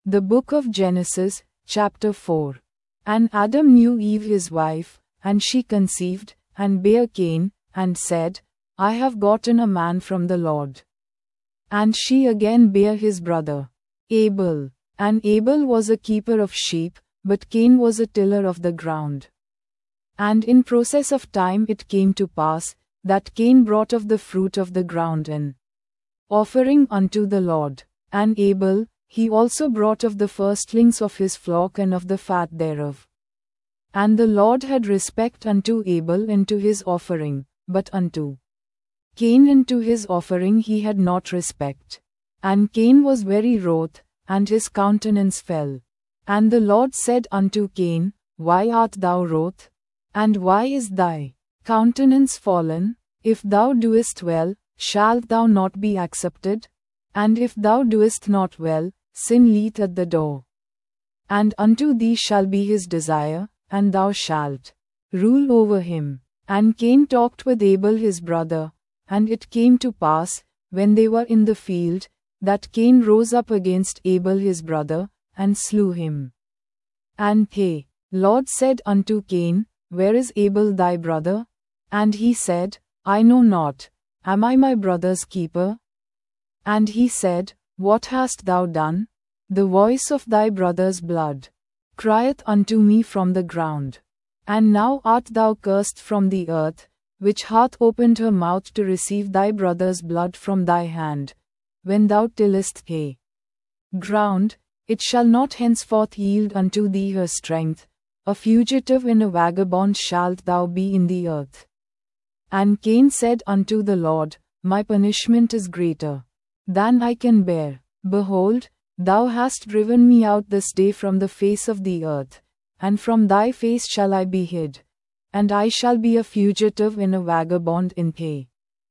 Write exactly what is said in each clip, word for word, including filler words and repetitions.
The book of Genesis, chapter four. And Adam knew Eve his wife, and she conceived, and bare Cain, and said, I have gotten a man from the Lord. And she again bare his brother, Abel. And Abel was a keeper of sheep, but Cain was a tiller of the ground. And in process of time it came to pass, that Cain brought of the fruit of the ground an offering unto the Lord. And Abel, he also brought of the firstlings of his flock and of the fat thereof. And the Lord had respect unto Abel and to his offering, but unto Cain and to his offering he had not respect. And Cain was very wroth, and his countenance fell. And the Lord said unto Cain, Why art thou wroth? And why is thy countenance fallen? If thou doest well, shalt thou not be accepted? And if thou doest not well, sin lieth at the door. And unto thee shall be his desire, and thou shalt rule over him. And Cain talked with Abel his brother, and it came to pass, when they were in the field, that Cain rose up against Abel his brother, and slew him. And the Lord said unto Cain, Where is Abel thy brother? And he said, I know not. Am I my brother's keeper? And he said, What hast thou done? The voice of thy brother's blood crieth unto me from the ground. And now art thou cursed from the earth, which hath opened her mouth to receive thy brother's blood from thy hand. When thou tillest the ground, it shall not henceforth yield unto thee her strength. A fugitive and a vagabond shalt thou be in the earth. And Cain said unto the Lord, My punishment is greater than I can bear. Behold, thou hast driven me out this day from the face of the earth, and from thy face shall I be hid. And I shall be a fugitive and a vagabond in the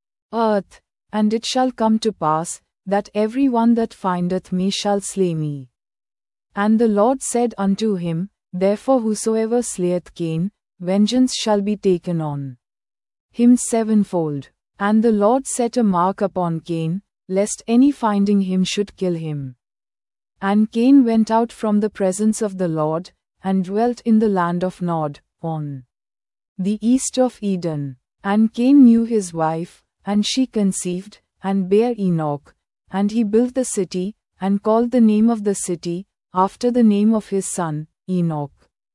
earth. And it shall come to pass, that every one that findeth me shall slay me. And the Lord said unto him, Therefore whosoever slayeth Cain, vengeance shall be taken on him sevenfold. And the Lord set a mark upon Cain, lest any finding him should kill him. And Cain went out from the presence of the Lord, and dwelt in the land of Nod, on the east of Eden. And Cain knew his wife, and she conceived, and bare Enoch. And he built the city, and called the name of the city, after the name of his son, Enoch.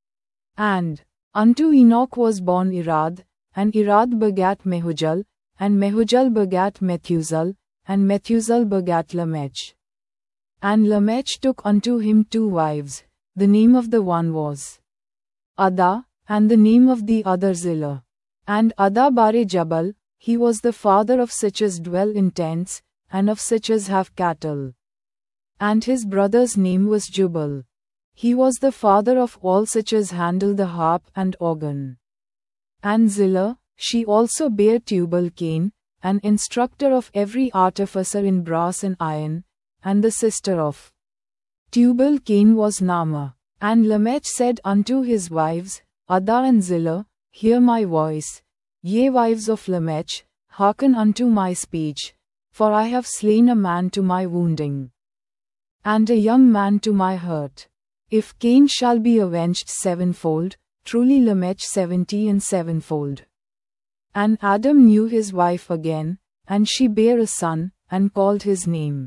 And unto Enoch was born Irad, and Irad begat Mehujal, and Mehujal begat Methuselah, and Methuselah begat Lamech. And Lamech took unto him two wives, the name of the one was Ada, and the name of the other Zillah. And Ada bare Jabal, he was the father of such as dwell in tents, and of such as have cattle. And his brother's name was Jubal. He was the father of all such as handle the harp and organ. And Zillah, she also bare Tubal-Cain, an instructor of every artificer in brass and iron, and the sister of Tubal-Cain was Naamah. And Lamech said unto his wives, Ada and Zillah, Hear my voice, ye wives of Lamech, hearken unto my speech, for I have slain a man to my wounding, and a young man to my hurt. If Cain shall be avenged sevenfold, truly Lamech seventy and sevenfold. And Adam knew his wife again, and she bare a son, and called his name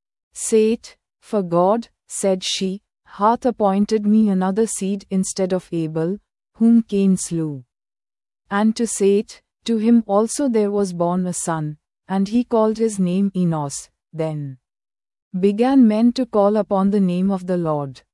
Seth, for God, said she, hath appointed me another seed instead of Abel, whom Cain slew. And to Seth, to him also there was born a son, and he called his name Enos. Then began men to call upon the name of the Lord.